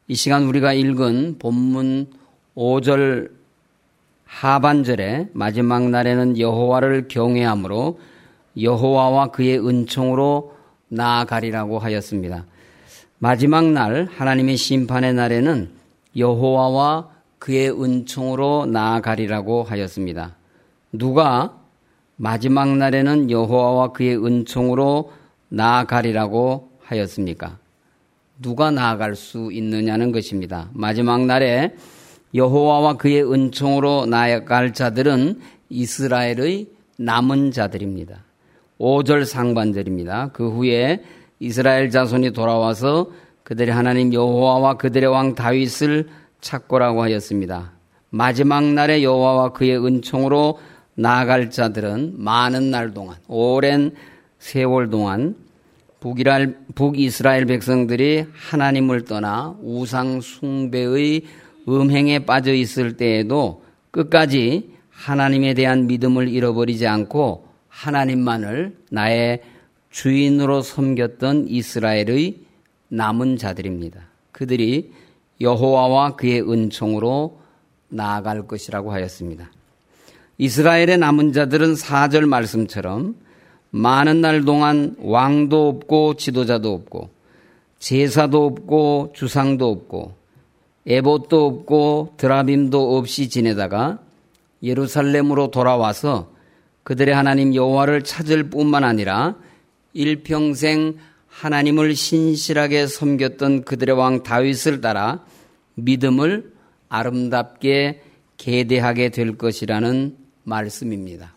이 시간 우리가 읽은 본문 5절 하반절에 마지막 날에는 여호와를 경외함으로 여호와와 그의 은총으로 나아가리라고 하였습니다. 마지막 날 하나님의 심판의 날에는 여호와와 그의 은총으로 나아가리라고 하였습니다. 누가 마지막 날에는 여호와와 그의 은총으로 나아가리라고 하였습니까? 누가 나아갈 수 있느냐는 것입니다. 마지막 날에 여호와와 그의 은총으로 나아갈 자들은 이스라엘의 남은 자들입니다. 5절 상반절입니다. 그 후에 이스라엘 자손이 돌아와서 그들의 하나님 여호와와 그들의 왕 다윗을 찾고라고 하였습니다. 마지막 날에 여호와와 그의 은총으로 나아갈 자들은 많은 날 동안, 오랜 세월 동안 북이스라엘 백성들이 하나님을 떠나 우상 숭배의 음행에 빠져 있을 때에도 끝까지 하나님에 대한 믿음을 잃어버리지 않고 하나님만을 나의 주인으로 섬겼던 이스라엘의 남은 자들입니다. 그들이 여호와와 그의 은총으로 나아갈 것이라고 하였습니다. 이스라엘의 남은 자들은 4절 말씀처럼 많은 날 동안 왕도 없고 지도자도 없고 제사도 없고 주상도 없고 에봇도 없고 드라빔도 없이 지내다가 예루살렘으로 돌아와서 그들의 하나님 여호와를 찾을 뿐만 아니라 일평생 하나님을 신실하게 섬겼던 그들의 왕 다윗을 따라 믿음을 아름답게 계대하게 될 것이라는 말씀입니다.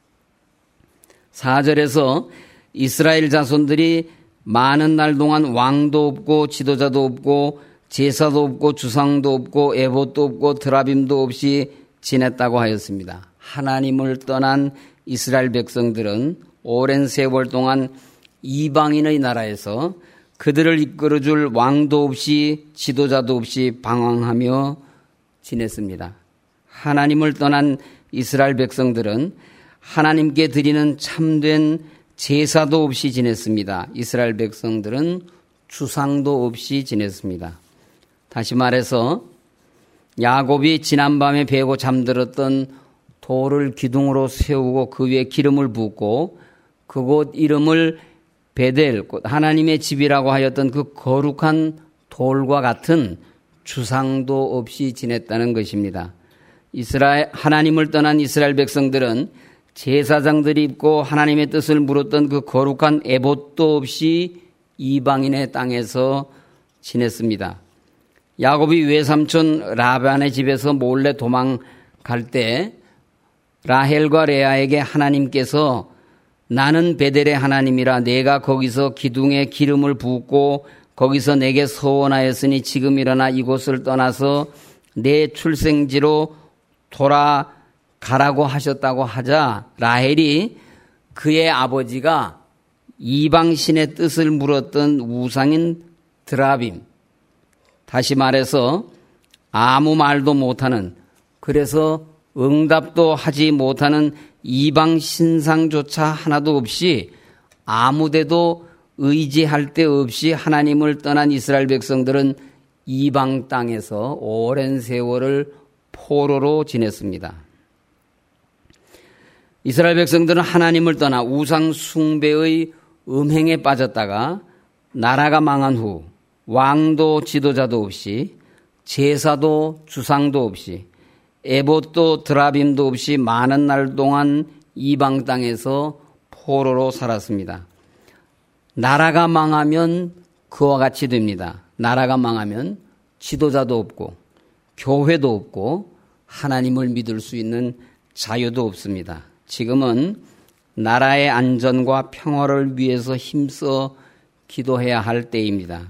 4절에서 이스라엘 자손들이 많은 날 동안 왕도 없고 지도자도 없고 제사도 없고 주상도 없고 에봇도 없고 드라빔도 없이 지냈다고 하였습니다. 하나님을 떠난 이스라엘 백성들은 오랜 세월 동안 이방인의 나라에서 그들을 이끌어줄 왕도 없이 지도자도 없이 방황하며 지냈습니다. 하나님을 떠난 이스라엘 백성들은 하나님께 드리는 참된 제사도 없이 지냈습니다. 이스라엘 백성들은 주상도 없이 지냈습니다. 다시 말해서 야곱이 지난밤에 베고 잠들었던 돌을 기둥으로 세우고 그 위에 기름을 붓고 그곳 이름을 베델, 하나님의 집이라고 하였던 그 거룩한 돌과 같은 주상도 없이 지냈다는 것입니다. 하나님을 떠난 이스라엘 백성들은 제사장들이 입고 하나님의 뜻을 물었던 그 거룩한 에봇도 없이 이방인의 땅에서 지냈습니다. 야곱이 외삼촌 라반의 집에서 몰래 도망갈 때 라헬과 레아에게 하나님께서 나는 베델의 하나님이라 내가 거기서 기둥에 기름을 붓고 거기서 내게 서원하였으니 지금 일어나 이곳을 떠나서 내 출생지로 돌아가라고 하셨다고 하자 라헬이 그의 아버지가 이방신의 뜻을 물었던 우상인 드라빔, 다시 말해서 아무 말도 못하는, 그래서 응답도 하지 못하는 이방 신상조차 하나도 없이 아무데도 의지할 데 없이 하나님을 떠난 이스라엘 백성들은 이방 땅에서 오랜 세월을 포로로 지냈습니다. 이스라엘 백성들은 하나님을 떠나 우상 숭배의 음행에 빠졌다가 나라가 망한 후 왕도 지도자도 없이 제사도 주상도 없이 에봇도 드라빔도 없이 많은 날 동안 이방 땅에서 포로로 살았습니다. 나라가 망하면 그와 같이 됩니다. 나라가 망하면 지도자도 없고 교회도 없고 하나님을 믿을 수 있는 자유도 없습니다. 지금은 나라의 안전과 평화를 위해서 힘써 기도해야 할 때입니다.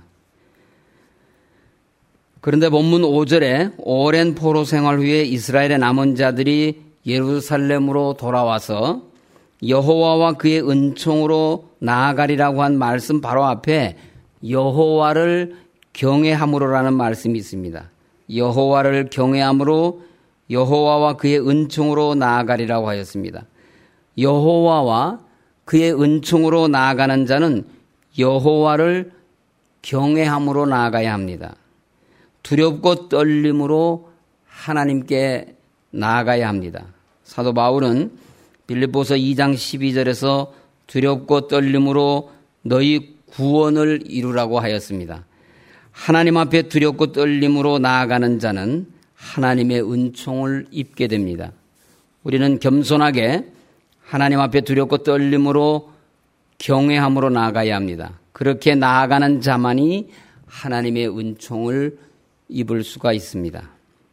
그런데 본문 5절에 오랜 포로 생활 후에 이스라엘의 남은 자들이 예루살렘으로 돌아와서 여호와와 그의 은총으로 나아가리라고 한 말씀 바로 앞에 여호와를 경외함으로라는 말씀이 있습니다. 여호와를 경외함으로 여호와와 그의 은총으로 나아가리라고 하였습니다. 여호와와 그의 은총으로 나아가는 자는 여호와를 경외함으로 나아가야 합니다. 두렵고 떨림으로 하나님께 나아가야 합니다. 사도 바울은 빌립보서 2장 12절에서 두렵고 떨림으로 너희 구원을 이루라고 하였습니다. 하나님 앞에 두렵고 떨림으로 나아가는 자는 하나님의 은총을 입게 됩니다. 우리는 겸손하게 하나님 앞에 두렵고 떨림으로 경외함으로 나아가야 합니다. 그렇게 나아가는 자만이 하나님의 은총을 입을 수가 있습니다.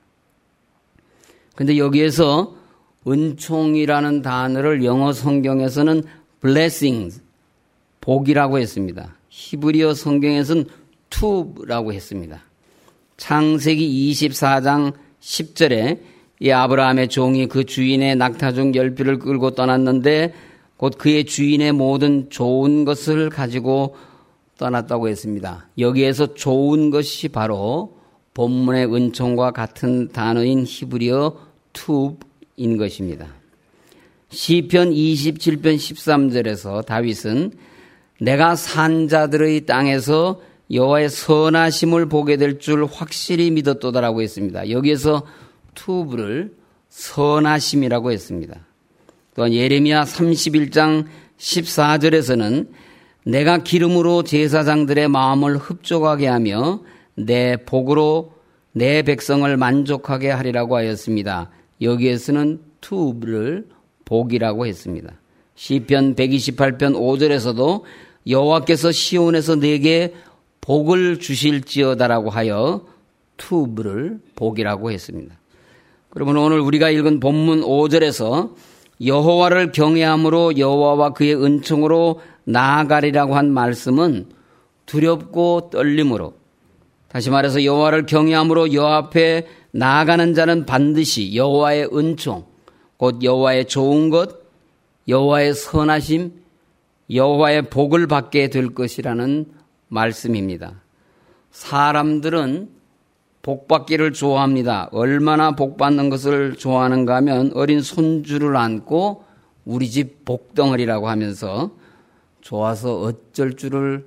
그런데 여기에서 은총이라는 단어를 영어 성경에서는 blessings, 복이라고 했습니다. 히브리어 성경에서는 투브라고 했습니다. 창세기 24장 10절에 이 아브라함의 종이 그 주인의 낙타중 10匹를 끌고 떠났는데 곧 그의 주인의 모든 좋은 것을 가지고 떠났다고 했습니다. 여기에서 좋은 것이 바로 본문의 은총과 같은 단어인 히브리어 투브인 것입니다. 시편 27편 13절에서 다윗은 내가 산 자들의 땅에서 여호와의 선하심을 보게 될 줄 확실히 믿었도다라고 했습니다. 여기에서 투브를 선하심이라고 했습니다. 또한 예레미야 31장 14절에서는 내가 기름으로 제사장들의 마음을 흡족하게 하며 내 복으로 내 백성을 만족하게 하리라고 하였습니다. 여기에서는 투브를 복이라고 했습니다. 시편 128편 5절에서도 여호와께서 시온에서 내게 복을 주실지어다라고 하여 투브를 복이라고 했습니다. 그러면 오늘 우리가 읽은 본문 5절에서 여호와를 경외함으로 여호와와 그의 은총으로 나아가리라고 한 말씀은 두렵고 떨림으로, 다시 말해서 여호와를 경외함으로 여호와 앞에 나아가는 자는 반드시 여호와의 은총, 곧 여호와의 좋은 것, 여호와의 선하심, 여호와의 복을 받게 될 것이라는 말씀입니다. 사람들은 복받기를 좋아합니다. 얼마나 복받는 것을 좋아하는가 하면 어린 손주를 안고 우리 집 복덩어리라고 하면서 좋아서 어쩔 줄을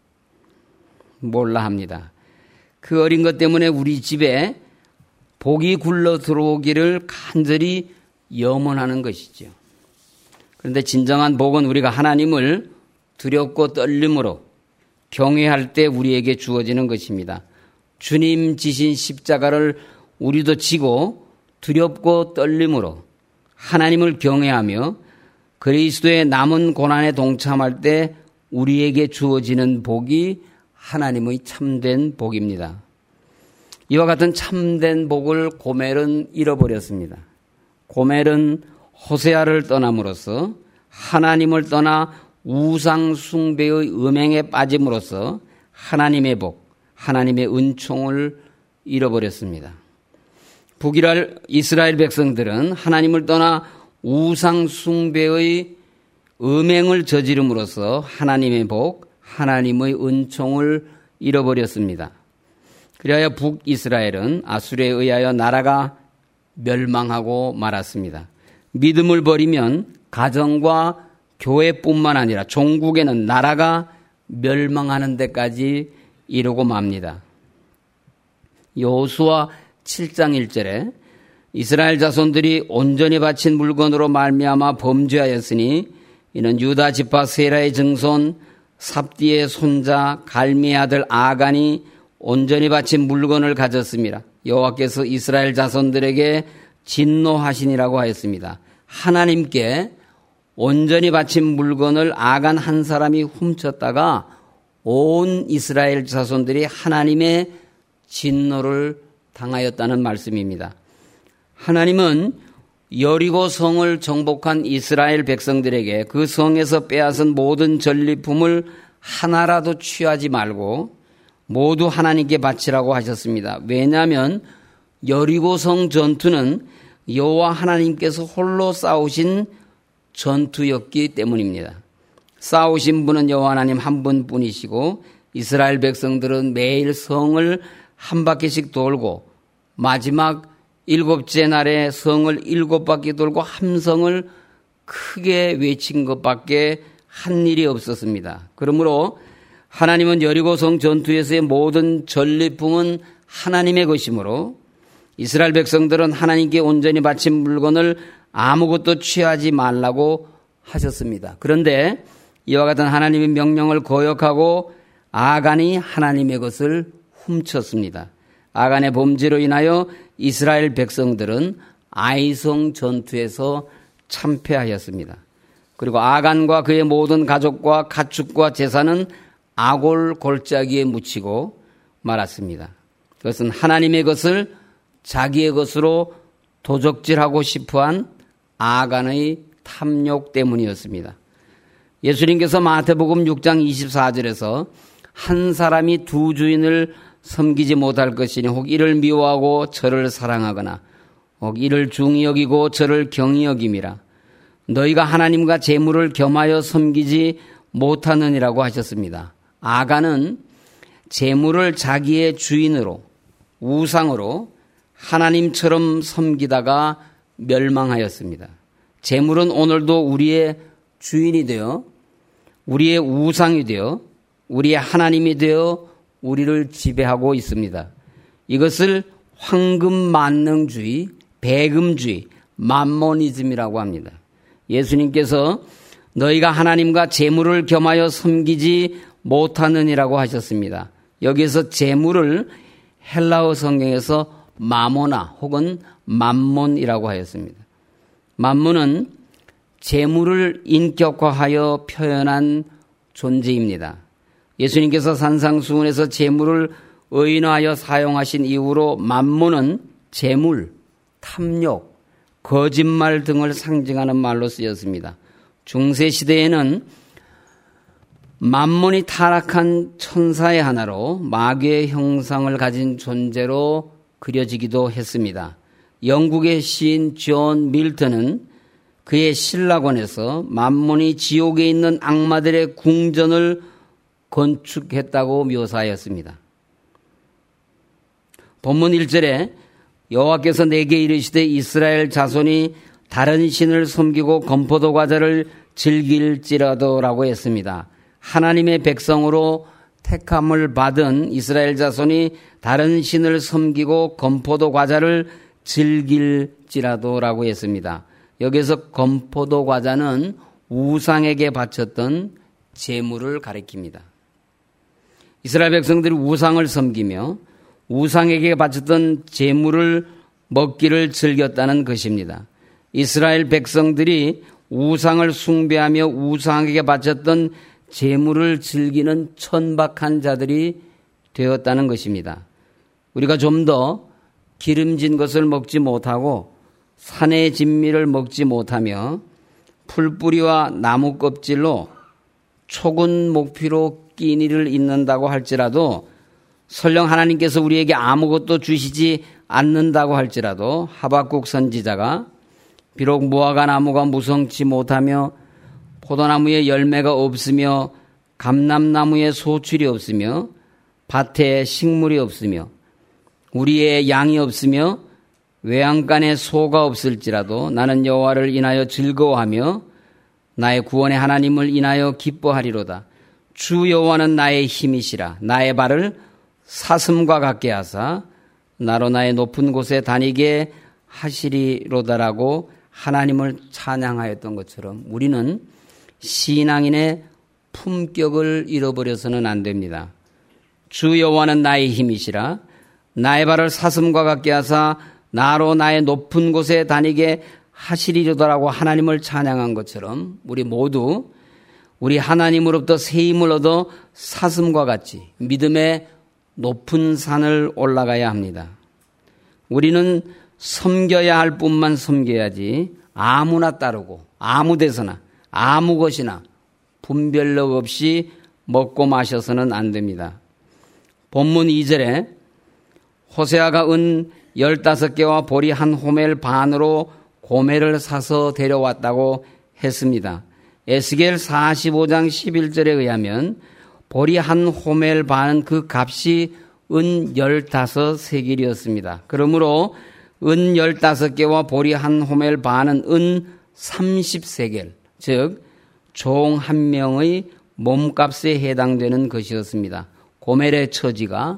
몰라 합니다. 그 어린 것 때문에 우리 집에 복이 굴러 들어오기를 간절히 염원하는 것이죠. 그런데 진정한 복은 우리가 하나님을 두렵고 떨림으로 경외할 때 우리에게 주어지는 것입니다. 주님 지신 십자가를 우리도 지고 두렵고 떨림으로 하나님을 경외하며 그리스도의 남은 고난에 동참할 때 우리에게 주어지는 복이 하나님의 참된 복입니다. 이와 같은 참된 복을 고멜은 잃어버렸습니다. 고멜은 호세아를 떠남으로써 하나님을 떠나 우상 숭배의 음행에 빠짐으로써 하나님의 복, 하나님의 은총을 잃어버렸습니다. 북이스라엘 이스라엘 백성들은 하나님을 떠나 우상 숭배의 음행을 저지름으로써 하나님의 복, 하나님의 은총을 잃어버렸습니다. 그리하여 북이스라엘은 아수르에 의하여 나라가 멸망하고 말았습니다. 믿음을 버리면 가정과 교회뿐만 아니라 종국에는 나라가 멸망하는 데까지 이르고 맙니다. 여호수아 7장 1절에 이스라엘 자손들이 온전히 바친 물건으로 말미암아 범죄하였으니 이는 유다 지파 세라의 증손 삽디의 손자 갈미의 아들 아간이 온전히 바친 물건을 가졌습니다. 여호와께서 이스라엘 자손들에게 진노하시니라고 하였습니다. 하나님께 온전히 바친 물건을 아간 한 사람이 훔쳤다가 온 이스라엘 자손들이 하나님의 진노를 당하였다는 말씀입니다. 하나님은 여리고 성을 정복한 이스라엘 백성들에게 그 성에서 빼앗은 모든 전리품을 하나라도 취하지 말고 모두 하나님께 바치라고 하셨습니다. 왜냐하면 여리고 성 전투는 여호와 하나님께서 홀로 싸우신 전투였기 때문입니다. 싸우신 분은 여호와 하나님 한 분뿐이시고 이스라엘 백성들은 매일 성을 한 바퀴씩 돌고 마지막 7째 날에 성을 7바퀴 돌고 함성을 크게 외친 것밖에 한 일이 없었습니다. 그러므로 하나님은 여리고 성 전투에서의 모든 전리품은 하나님의 것이므로 이스라엘 백성들은 하나님께 온전히 바친 물건을 아무것도 취하지 말라고 하셨습니다. 그런데 이와 같은 하나님의 명령을 거역하고 아간이 하나님의 것을 훔쳤습니다. 아간의 범죄로 인하여 이스라엘 백성들은 아이성 전투에서 참패하였습니다. 그리고 아간과 그의 모든 가족과 가축과 재산은 아골 골짜기에 묻히고 말았습니다. 그것은 하나님의 것을 자기의 것으로 도적질하고 싶어한 아간의 탐욕 때문이었습니다. 예수님께서 마태복음 6장 24절에서 한 사람이 두 주인을 섬기지 못할 것이니 혹 이를 미워하고 저를 사랑하거나 혹 이를 중히 여기고 저를 경히 여김이라. 너희가 하나님과 재물을 겸하여 섬기지 못하느니라고 하셨습니다. 아간은 재물을 자기의 주인으로 우상으로 하나님처럼 섬기다가 멸망하였습니다. 재물은 오늘도 우리의 주인이 되어 우리의 우상이 되어 우리의 하나님이 되어 우리를 지배하고 있습니다. 이것을 황금만능주의, 배금주의, 맘모니즘이라고 합니다. 예수님께서 너희가 하나님과 재물을 겸하여 섬기지 못하느니라고 하셨습니다. 여기에서 재물을 헬라어 성경에서 마모나 혹은 맘몬이라고 하였습니다. 맘몬은 재물을 인격화하여 표현한 존재입니다. 예수님께서 산상수훈에서 재물을 의인화하여 사용하신 이후로 맘몬은 재물, 탐욕, 거짓말 등을 상징하는 말로 쓰였습니다. 중세시대에는 맘몬이 타락한 천사의 하나로 마귀의 형상을 가진 존재로 그려지기도 했습니다. 영국의 시인 존 밀턴은 그의 신라권에서 맘몬이 지옥에 있는 악마들의 궁전을 건축했다고 묘사하였습니다. 본문 1절에 여호와께서 내게 이르시되 이스라엘 자손이 다른 신을 섬기고 건포도 과자를 즐길지라도라고 했습니다. 하나님의 백성으로 택함을 받은 이스라엘 자손이 다른 신을 섬기고 건포도 과자를 즐길지라도라고 했습니다. 여기서 건포도 과자는 우상에게 바쳤던 제물을 가리킵니다. 이스라엘 백성들이 우상을 섬기며 우상에게 바쳤던 제물을 먹기를 즐겼다는 것입니다. 이스라엘 백성들이 우상을 숭배하며 우상에게 바쳤던 제물을 즐기는 천박한 자들이 되었다는 것입니다. 우리가 좀 더 기름진 것을 먹지 못하고 산의 진미를 먹지 못하며 풀뿌리와 나무 껍질로 촉은 목피로 끼니를 잇는다고 할지라도 설령 하나님께서 우리에게 아무것도 주시지 않는다고 할지라도 하박국 선지자가 비록 무화과 나무가 무성치 못하며 포도나무에 열매가 없으며 감람나무에 소출이 없으며 밭에 식물이 없으며 우리의 양이 없으며 외양간에 소가 없을지라도 나는 여호와를 인하여 즐거워하며 나의 구원의 하나님을 인하여 기뻐하리로다. 주 여호와는 나의 힘이시라. 나의 발을 사슴과 같게 하사 나로 나의 높은 곳에 다니게 하시리로다라고 하나님을 찬양하였던 것처럼 우리는 신앙인의 품격을 잃어버려서는 안 됩니다. 주 여호와는 나의 힘이시라. 나의 발을 사슴과 같게 하사 나로 나의 높은 곳에 다니게 하시리로다라고 하나님을 찬양한 것처럼 우리 모두 우리 하나님으로부터 새 힘을 얻어 사슴과 같이 믿음의 높은 산을 올라가야 합니다. 우리는 섬겨야 할 뿐만 섬겨야지 아무나 따르고 아무 데서나 아무 것이나 분별력 없이 먹고 마셔서는 안 됩니다. 본문 2절에 호세아가 은 15개와 보리 한 호멜 반으로 고매를 사서 데려왔다고 했습니다. 에스겔 45장 11절에 의하면 보리 한 호멜 반은 그 값이 은 15세겔이었습니다. 그러므로 은 15개와 보리 한 호멜 반은 은 30세겔, 즉 종 한 명의 몸값에 해당되는 것이었습니다. 고멜의 처지가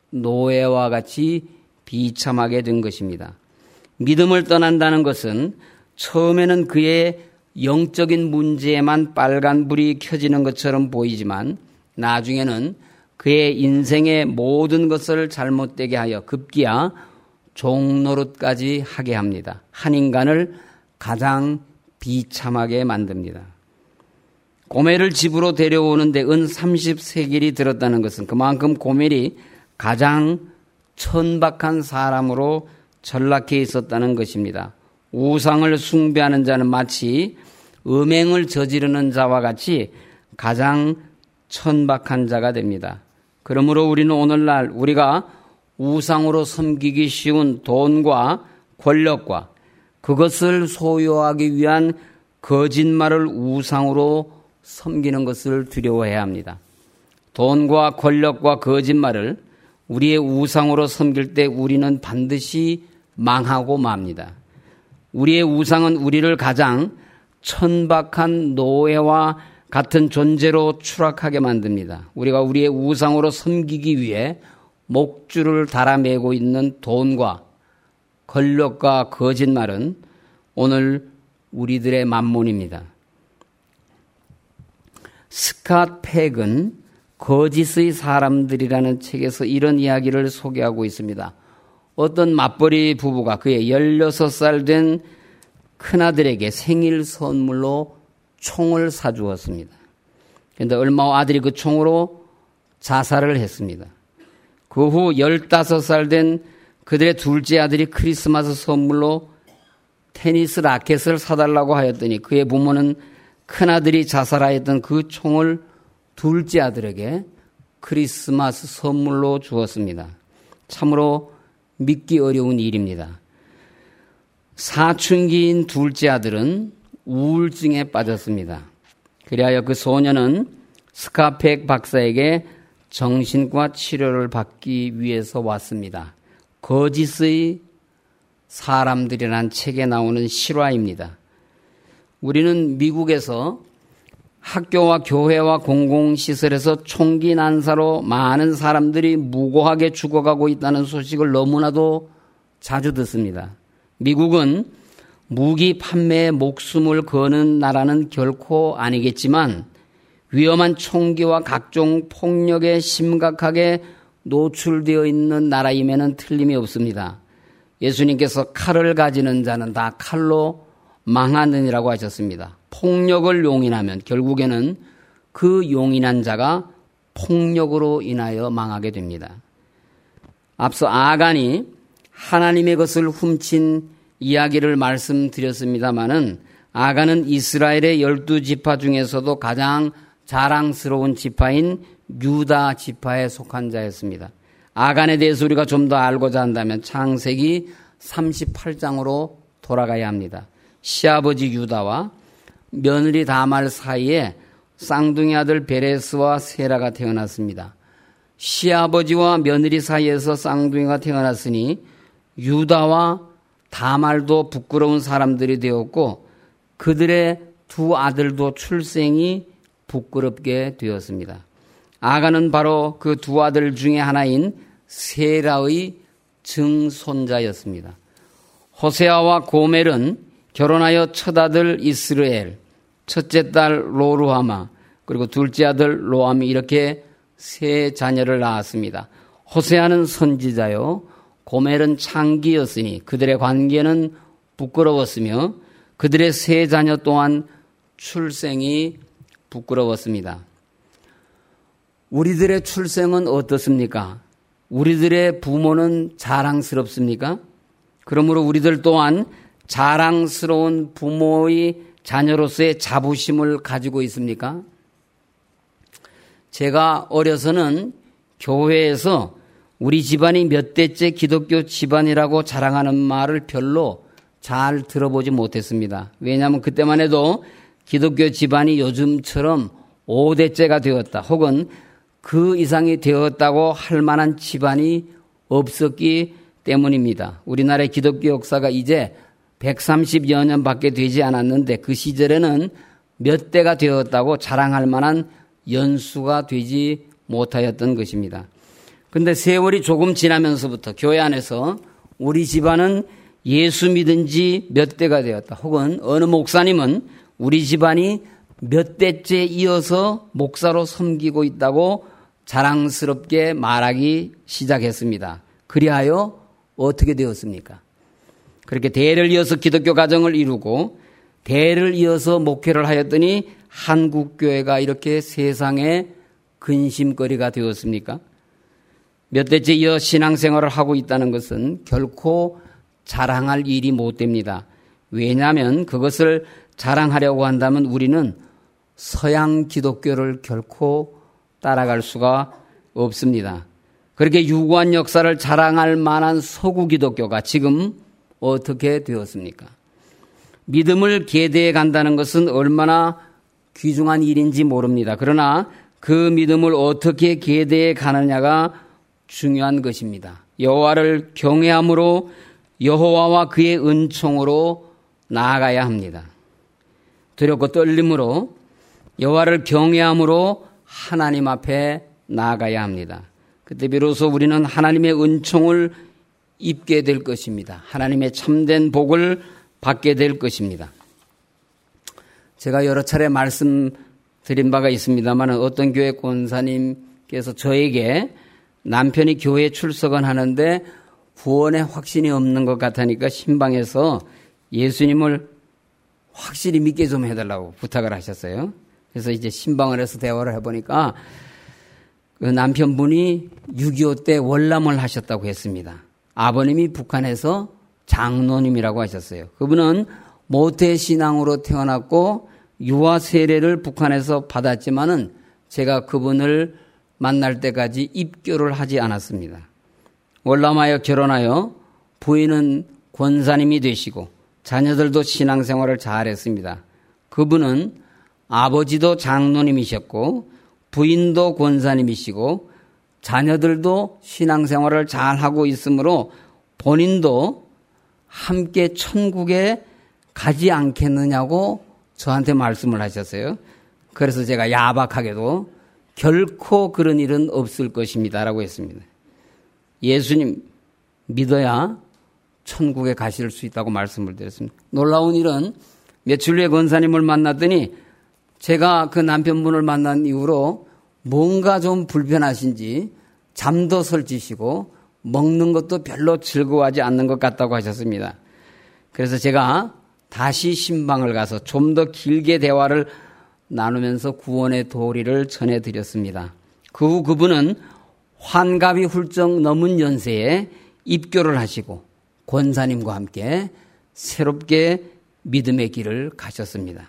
노예와 같이 비참하게 된 것입니다. 믿음을 떠난다는 것은 처음에는 그의 영적인 문제에만 빨간불이 켜지는 것처럼 보이지만 나중에는 그의 인생의 모든 것을 잘못되게 하여 급기야 종노릇까지 하게 합니다. 한 인간을 가장 비참하게 만듭니다. 고멜을 집으로 데려오는데 은 30세겔이 들었다는 것은 그만큼 고멜이 가장 천박한 사람으로 전락해 있었다는 것입니다. 우상을 숭배하는 자는 마치 음행을 저지르는 자와 같이 가장 천박한 자가 됩니다. 그러므로 우리는 오늘날 우리가 우상으로 섬기기 쉬운 돈과 권력과 그것을 소유하기 위한 거짓말을 우상으로 섬기는 것을 두려워해야 합니다. 돈과 권력과 거짓말을 우리의 우상으로 섬길 때 우리는 반드시 망하고 맙니다. 우리의 우상은 우리를 가장 천박한 노예와 같은 존재로 추락하게 만듭니다. 우리가 우리의 우상으로 섬기기 위해 목줄을 달아매고 있는 돈과 권력과 거짓말은 오늘 우리들의 만몬입니다. 스캇 팩은 거짓의 사람들이라는 책에서 이런 이야기를 소개하고 있습니다. 어떤 맞벌이 부부가 그의 16살 된 큰아들에게 생일 선물로 총을 사주었습니다. 그런데 얼마 후 아들이 그 총으로 자살을 했습니다. 그 후 15살 된 그들의 둘째 아들이 크리스마스 선물로 테니스 라켓을 사달라고 하였더니 그의 부모는 큰아들이 자살하였던 그 총을 둘째 아들에게 크리스마스 선물로 주었습니다. 참으로 믿기 어려운 일입니다. 사춘기인 둘째 아들은 우울증에 빠졌습니다. 그리하여 그 소녀는 스캇 팩 박사에게 정신과 치료를 받기 위해서 왔습니다. 거짓의 사람들이라는 책에 나오는 실화입니다. 우리는 미국에서 학교와 교회와 공공시설에서 총기 난사로 많은 사람들이 무고하게 죽어가고 있다는 소식을 너무나도 자주 듣습니다. 미국은 무기 판매에 목숨을 거는 나라는 결코 아니겠지만 위험한 총기와 각종 폭력에 심각하게 노출되어 있는 나라임에는 틀림이 없습니다. 예수님께서 칼을 가지는 자는 다 칼로 망하느니라고 하셨습니다. 폭력을 용인하면 결국에는 그 용인한 자가 폭력으로 인하여 망하게 됩니다. 앞서 아간이 하나님의 것을 훔친 이야기를 말씀드렸습니다마는 아간은 이스라엘의 12지파 중에서도 가장 자랑스러운 지파인 유다 지파에 속한 자였습니다. 아간에 대해서 우리가 좀 더 알고자 한다면 창세기 38장으로 돌아가야 합니다. 시아버지 유다와 며느리 다말 사이에 쌍둥이 아들 베레스와 세라가 태어났습니다. 시아버지와 며느리 사이에서 쌍둥이가 태어났으니 유다와 다말도 부끄러운 사람들이 되었고 그들의 두 아들도 출생이 부끄럽게 되었습니다. 아간은 바로 그 두 아들 중에 하나인 세라의 증손자였습니다. 호세아와 고멜은 결혼하여 첫 아들 이스라엘, 첫째 딸 로루하마, 그리고 둘째 아들 로암이 이렇게 세 자녀를 낳았습니다. 호세아는 선지자요, 고멜은 창기였으니 그들의 관계는 부끄러웠으며 그들의 세 자녀 또한 출생이 부끄러웠습니다. 우리들의 출생은 어떻습니까? 우리들의 부모는 자랑스럽습니까? 그러므로 우리들 또한 자랑스러운 부모의 자녀로서의 자부심을 가지고 있습니까? 제가 어려서는 교회에서 우리 집안이 몇 대째 기독교 집안이라고 자랑하는 말을 별로 잘 들어보지 못했습니다. 왜냐하면 그때만 해도 기독교 집안이 요즘처럼 5대째가 되었다 혹은 그 이상이 되었다고 할 만한 집안이 없었기 때문입니다. 우리나라의 기독교 역사가 이제 130여 년밖에 되지 않았는데 그 시절에는 몇 대가 되었다고 자랑할 만한 연수가 되지 못하였던 것입니다. 근데 세월이 조금 지나면서부터 교회 안에서 우리 집안은 예수 믿은 지 몇 대가 되었다. 혹은 어느 목사님은 우리 집안이 몇 대째 이어서 목사로 섬기고 있다고 자랑스럽게 말하기 시작했습니다. 그리하여 어떻게 되었습니까? 그렇게 대를 이어서 기독교 가정을 이루고 대를 이어서 목회를 하였더니 한국교회가 이렇게 세상의 근심거리가 되었습니까? 몇 대째 이어 신앙생활을 하고 있다는 것은 결코 자랑할 일이 못 됩니다. 왜냐하면 그것을 자랑하려고 한다면 우리는 서양 기독교를 결코 따라갈 수가 없습니다. 그렇게 유구한 역사를 자랑할 만한 서구 기독교가 지금 어떻게 되었습니까? 믿음을 계대해 간다는 것은 얼마나 귀중한 일인지 모릅니다. 그러나 그 믿음을 어떻게 계대해 가느냐가 중요한 것입니다. 여호와를 경외함으로 여호와와 그의 은총으로 나아가야 합니다. 두렵고 떨림으로 여호와를 경외함으로 하나님 앞에 나아가야 합니다. 그때 비로소 우리는 하나님의 은총을 입게 될 것입니다. 하나님의 참된 복을 받게 될 것입니다. 제가 여러 차례 말씀드린 바가 있습니다만 어떤 교회 권사님께서 저에게 남편이 교회에 출석은 하는데 구원에 확신이 없는 것 같으니까 신방에서 예수님을 확실히 믿게 좀 해달라고 부탁을 하셨어요. 그래서 이제 신방을 해서 대화를 해보니까 그 남편분이 6.25 때 월남을 하셨다고 했습니다. 아버님이 북한에서 장로님이라고 하셨어요. 그분은 모태신앙으로 태어났고 유아 세례를 북한에서 받았지만은 제가 그분을 만날 때까지 입교를 하지 않았습니다. 월남하여 결혼하여 부인은 권사님이 되시고 자녀들도 신앙생활을 잘했습니다. 그분은 아버지도 장로님이셨고 부인도 권사님이시고 자녀들도 신앙생활을 잘하고 있으므로 본인도 함께 천국에 가지 않겠느냐고 저한테 말씀을 하셨어요. 그래서 제가 야박하게도 결코 그런 일은 없을 것입니다 라고 했습니다. 예수님 믿어야 천국에 가실 수 있다고 말씀을 드렸습니다. 놀라운 일은 며칠 후에 권사님을 만났더니 제가 그 남편분을 만난 이후로 뭔가 좀 불편하신지 잠도 설치시고 먹는 것도 별로 즐거워하지 않는 것 같다고 하셨습니다. 그래서 제가 다시 신방을 가서 좀 더 길게 대화를 나누면서 구원의 도리를 전해드렸습니다. 그 후 그분은 환갑이 훌쩍 넘은 연세에 입교를 하시고 권사님과 함께 새롭게 믿음의 길을 가셨습니다.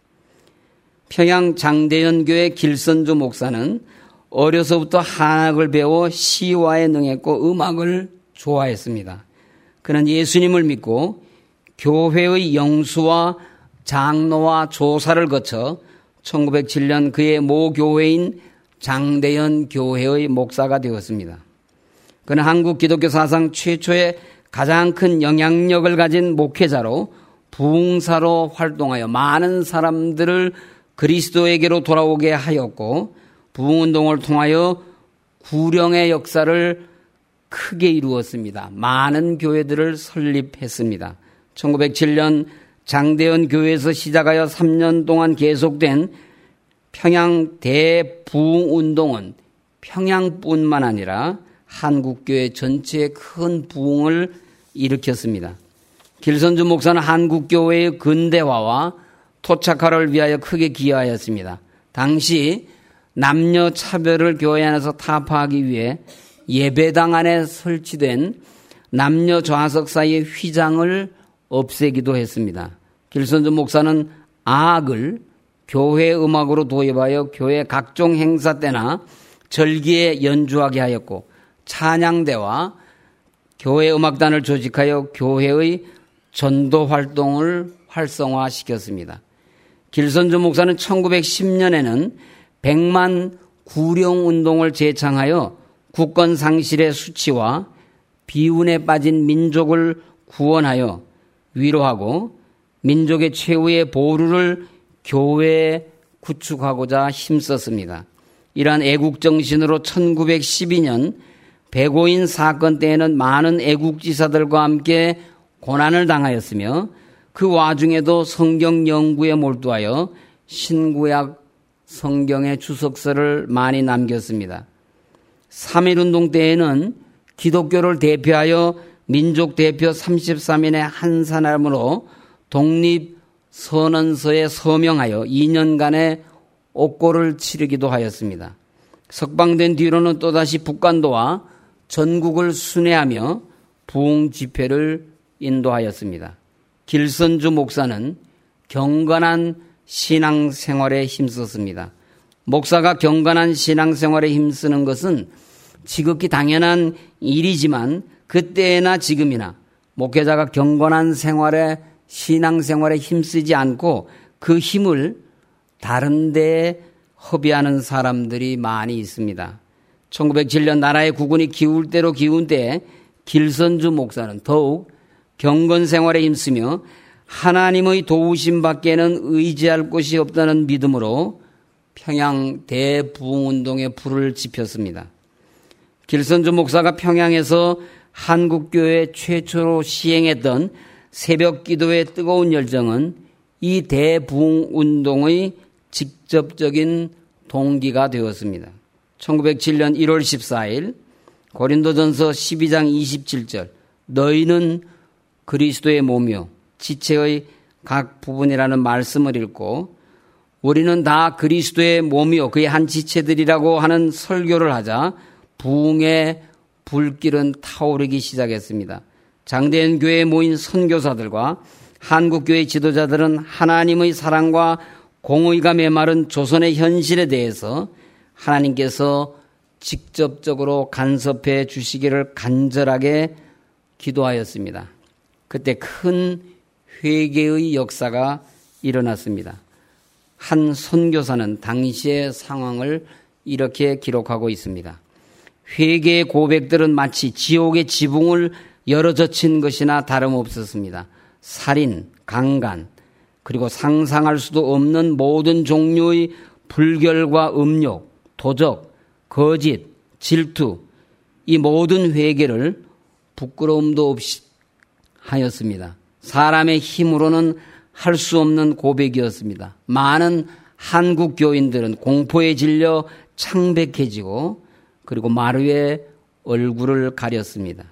평양 장대연교회 길선주 목사는 어려서부터 한학을 배워 시와에 능했고 음악을 좋아했습니다. 그는 예수님을 믿고 교회의 영수와 장로와 조사를 거쳐 1907년 그의 모교회인 장대연 교회의 목사가 되었습니다. 그는 한국 기독교 사상 최초의 가장 큰 영향력을 가진 목회자로 부흥사로 활동하여 많은 사람들을 그리스도에게로 돌아오게 하였고 부흥운동을 통하여 구령의 역사를 크게 이루었습니다. 많은 교회들을 설립했습니다. 1907년 장대연 교회에서 시작하여 3년 동안 계속된 평양 대부흥운동은 평양뿐만 아니라 한국교회 전체에 큰 부흥을 일으켰습니다. 길선주 목사는 한국교회의 근대화와 토착화를 위하여 크게 기여하였습니다. 당시 남녀 차별을 교회 안에서 타파하기 위해 예배당 안에 설치된 남녀 좌석 사이의 휘장을 없애기도 했습니다. 길선주 목사는 악을 교회 음악으로 도입하여 교회 각종 행사 때나 절기에 연주하게 하였고 찬양대와 교회 음악단을 조직하여 교회의 전도 활동을 활성화시켰습니다. 길선주 목사는 1910년에는 100만 구령운동을 제창하여 국권 상실의 수치와 비운에 빠진 민족을 구원하여 위로하고 민족의 최후의 보루를 교회에 구축하고자 힘썼습니다. 이러한 애국정신으로 1912년 백오인 사건 때에는 많은 애국지사들과 함께 고난을 당하였으며 그 와중에도 성경 연구에 몰두하여 신구약 성경의 주석서를 많이 남겼습니다. 3.1운동 때에는 기독교를 대표하여 민족 대표 33인의 한 사람으로 독립선언서에 서명하여 2년간의 옥고를 치르기도 하였습니다. 석방된 뒤로는 또다시 북간도와 전국을 순회하며 부흥 집회를 인도하였습니다. 길선주 목사는 경건한 신앙생활에 힘썼습니다. 목사가 경건한 신앙생활에 힘쓰는 것은 지극히 당연한 일이지만 그때나 지금이나 목회자가 경건한 신앙생활에 힘쓰지 않고 그 힘을 다른 데에 허비하는 사람들이 많이 있습니다. 1907년 나라의 국운이 기울 대로 기운 때에 길선주 목사는 더욱 경건 생활에 힘쓰며 하나님의 도우심 밖에는 의지할 곳이 없다는 믿음으로 평양 대부흥운동에 불을 지폈습니다. 길선주 목사가 평양에서 한국교회 최초로 시행했던 새벽 기도의 뜨거운 열정은 이 대부흥운동의 직접적인 동기가 되었습니다. 1907년 1월 14일 고린도전서 12장 27절 너희는 그리스도의 몸이요 지체의 각 부분이라는 말씀을 읽고 우리는 다 그리스도의 몸이요 그의 한 지체들이라고 하는 설교를 하자 부흥의 불길은 타오르기 시작했습니다. 장대현 교회에 모인 선교사들과 한국교회 지도자들은 하나님의 사랑과 공의가 메마른 조선의 현실에 대해서 하나님께서 직접적으로 간섭해 주시기를 간절하게 기도하였습니다. 그때 큰 회개의 역사가 일어났습니다. 한 선교사는 당시의 상황을 이렇게 기록하고 있습니다. 회개의 고백들은 마치 지옥의 지붕을 열어젖힌 것이나 다름없었습니다. 살인, 강간, 그리고 상상할 수도 없는 모든 종류의 불결과 음욕, 도적, 거짓, 질투, 이 모든 회개를 부끄러움도 없이 하였습니다. 사람의 힘으로는 할 수 없는 고백이었습니다. 많은 한국 교인들은 공포에 질려 창백해지고 그리고 마루에 얼굴을 가렸습니다.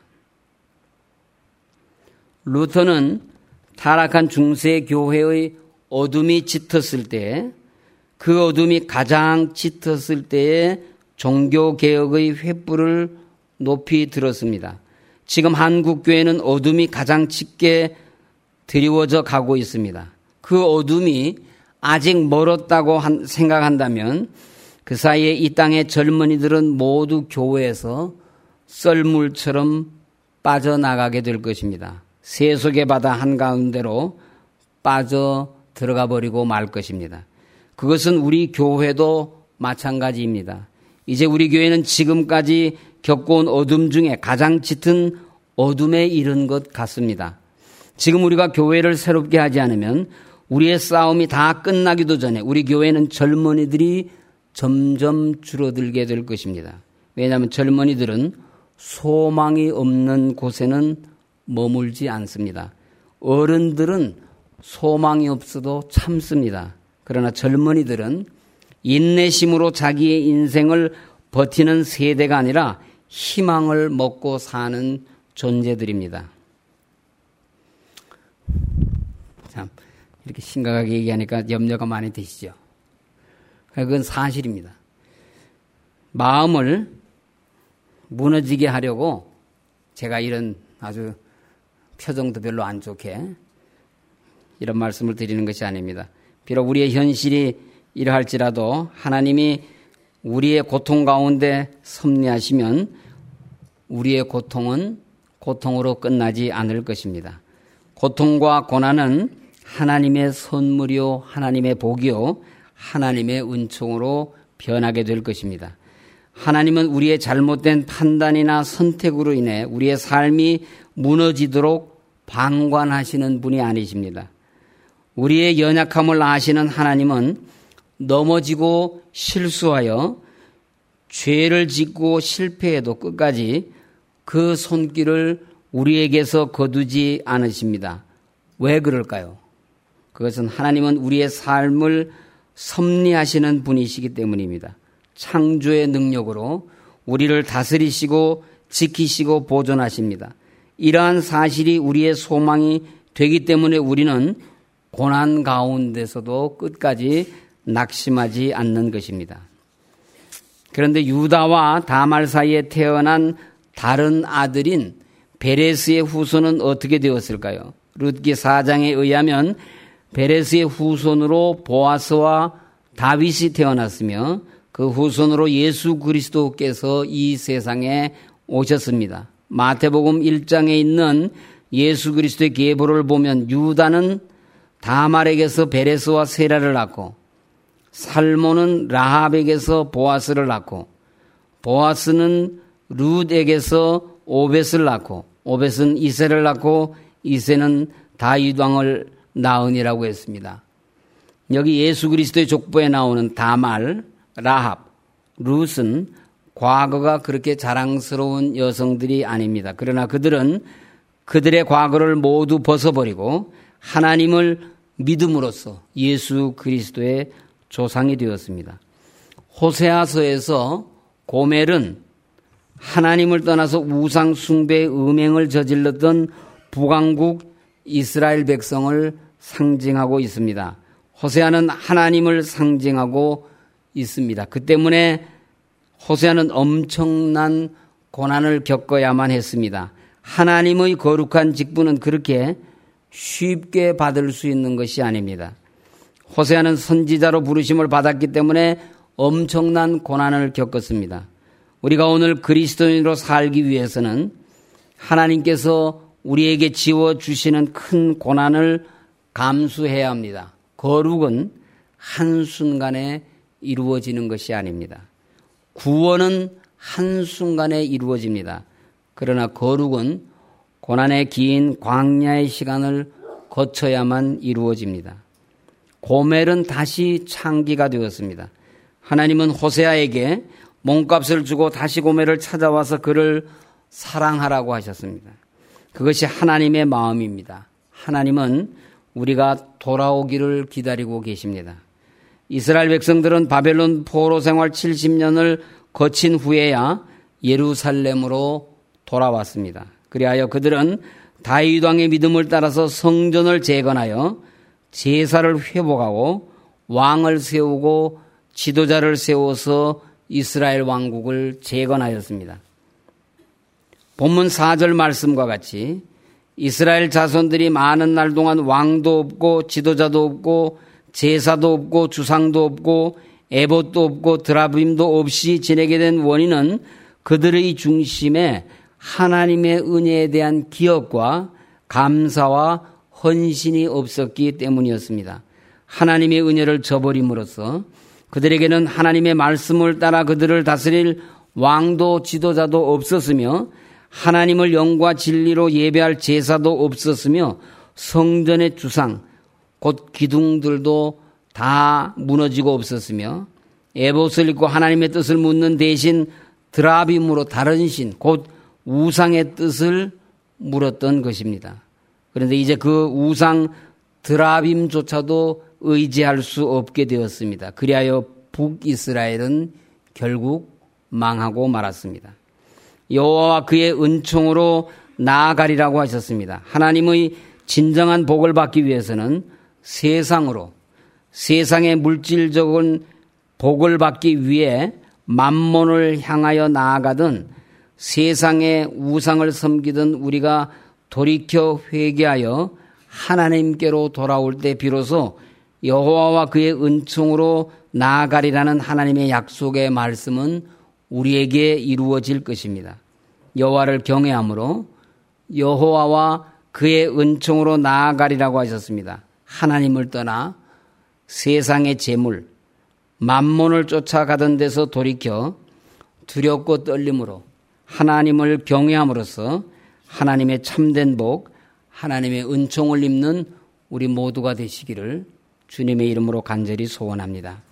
루터는 타락한 중세 교회의 어둠이 짙었을 때, 그 어둠이 가장 짙었을 때에 종교개혁의 횃불을 높이 들었습니다. 지금 한국교회는 어둠이 가장 짙게 드리워져 가고 있습니다. 그 어둠이 아직 멀었다고 생각한다면 그 사이에 이 땅의 젊은이들은 모두 교회에서 썰물처럼 빠져나가게 될 것입니다. 세속의 바다 한가운데로 빠져 들어가 버리고 말 것입니다. 그것은 우리 교회도 마찬가지입니다. 이제 우리 교회는 지금까지 겪어온 어둠 중에 가장 짙은 어둠에 이른 것 같습니다. 지금 우리가 교회를 새롭게 하지 않으면 우리의 싸움이 다 끝나기도 전에 우리 교회는 젊은이들이 점점 줄어들게 될 것입니다. 왜냐하면 젊은이들은 소망이 없는 곳에는 머물지 않습니다. 어른들은 소망이 없어도 참습니다. 그러나 젊은이들은 인내심으로 자기의 인생을 버티는 세대가 아니라 희망을 먹고 사는 존재들입니다. 참 이렇게 심각하게 얘기하니까 염려가 많이 되시죠. 그건 사실입니다. 마음을 무너지게 하려고 제가 이런 아주 표정도 별로 안 좋게 이런 말씀을 드리는 것이 아닙니다. 비록 우리의 현실이 이러할지라도 하나님이 우리의 고통 가운데 섭리하시면 우리의 고통은 고통으로 끝나지 않을 것입니다. 고통과 고난은 하나님의 선물이요, 하나님의 복이요, 하나님의 은총으로 변하게 될 것입니다. 하나님은 우리의 잘못된 판단이나 선택으로 인해 우리의 삶이 무너지도록 방관하시는 분이 아니십니다. 우리의 연약함을 아시는 하나님은 넘어지고 실수하여 죄를 짓고 실패해도 끝까지 그 손길을 우리에게서 거두지 않으십니다. 왜 그럴까요? 그것은 하나님은 우리의 삶을 섭리하시는 분이시기 때문입니다. 창조의 능력으로 우리를 다스리시고 지키시고 보존하십니다. 이러한 사실이 우리의 소망이 되기 때문에 우리는 고난 가운데서도 끝까지 낙심하지 않는 것입니다. 그런데 유다와 다말 사이에 태어난 다른 아들인 베레스의 후손은 어떻게 되었을까요? 룻기 4장에 의하면 베레스의 후손으로 보아스와 다윗이 태어났으며 그 후손으로 예수 그리스도께서 이 세상에 오셨습니다. 마태복음 1장에 있는 예수 그리스도의 계보를 보면 유다는 다말에게서 베레스와 세라를 낳고 살몬은 라합에게서 보아스를 낳고 보아스는 룻에게서 오벳을 낳고 오벳은 이새를 낳고 이새는 다윗 왕을 낳으니라고 했습니다. 여기 예수 그리스도의 족보에 나오는 다말, 라합, 룻은 과거가 그렇게 자랑스러운 여성들이 아닙니다. 그러나 그들은 그들의 과거를 모두 벗어버리고 하나님을 믿음으로써 예수 그리스도의 조상이 되었습니다. 호세아서에서 고멜은 하나님을 떠나서 우상 숭배의 음행을 저질렀던 북왕국 이스라엘 백성을 상징하고 있습니다. 호세아는 하나님을 상징하고 있습니다. 그 때문에 호세아는 엄청난 고난을 겪어야만 했습니다. 하나님의 거룩한 직분은 그렇게 쉽게 받을 수 있는 것이 아닙니다. 호세아는 선지자로 부르심을 받았기 때문에 엄청난 고난을 겪었습니다. 우리가 오늘 그리스도인으로 살기 위해서는 하나님께서 우리에게 지워주시는 큰 고난을 감수해야 합니다. 거룩은 한순간에 이루어지는 것이 아닙니다. 구원은 한순간에 이루어집니다. 그러나 거룩은 고난의 긴 광야의 시간을 거쳐야만 이루어집니다. 고멜은 다시 창기가 되었습니다. 하나님은 호세아에게 몸값을 주고 다시 고멜을 찾아와서 그를 사랑하라고 하셨습니다. 그것이 하나님의 마음입니다. 하나님은 우리가 돌아오기를 기다리고 계십니다. 이스라엘 백성들은 바벨론 포로 생활 70년을 거친 후에야 예루살렘으로 돌아왔습니다. 그리하여 그들은 다윗 왕의 믿음을 따라서 성전을 재건하여 제사를 회복하고 왕을 세우고 지도자를 세워서 이스라엘 왕국을 재건하였습니다. 본문 4절 말씀과 같이 이스라엘 자손들이 많은 날 동안 왕도 없고 지도자도 없고 제사도 없고 주상도 없고 에봇도 없고 드라빔도 없이 지내게 된 원인은 그들의 중심에 하나님의 은혜에 대한 기억과 감사와 헌신이 없었기 때문이었습니다. 하나님의 은혜를 저버림으로써 그들에게는 하나님의 말씀을 따라 그들을 다스릴 왕도 지도자도 없었으며 하나님을 영과 진리로 예배할 제사도 없었으며 성전의 주상 곧 기둥들도 다 무너지고 없었으며 에봇을 입고 하나님의 뜻을 묻는 대신 드라빔으로 다른 신 곧 우상의 뜻을 물었던 것입니다. 그런데 이제 그 우상 드라빔조차도 의지할 수 없게 되었습니다. 그리하여 북이스라엘은 결국 망하고 말았습니다. 여호와와 그의 은총으로 나아가리라고 하셨습니다. 하나님의 진정한 복을 받기 위해서는 세상으로 세상의 물질적인 복을 받기 위해 만몬을 향하여 나아가든 세상의 우상을 섬기든 우리가 돌이켜 회개하여 하나님께로 돌아올 때 비로소 여호와와 그의 은총으로 나아가리라는 하나님의 약속의 말씀은 우리에게 이루어질 것입니다. 여호와를 경외함으로 여호와와 그의 은총으로 나아가리라고 하셨습니다. 하나님을 떠나 세상의 재물, 만몬을 쫓아가던 데서 돌이켜 두렵고 떨림으로 하나님을 경외함으로써 하나님의 참된 복, 하나님의 은총을 입는 우리 모두가 되시기를 주님의 이름으로 간절히 소원합니다.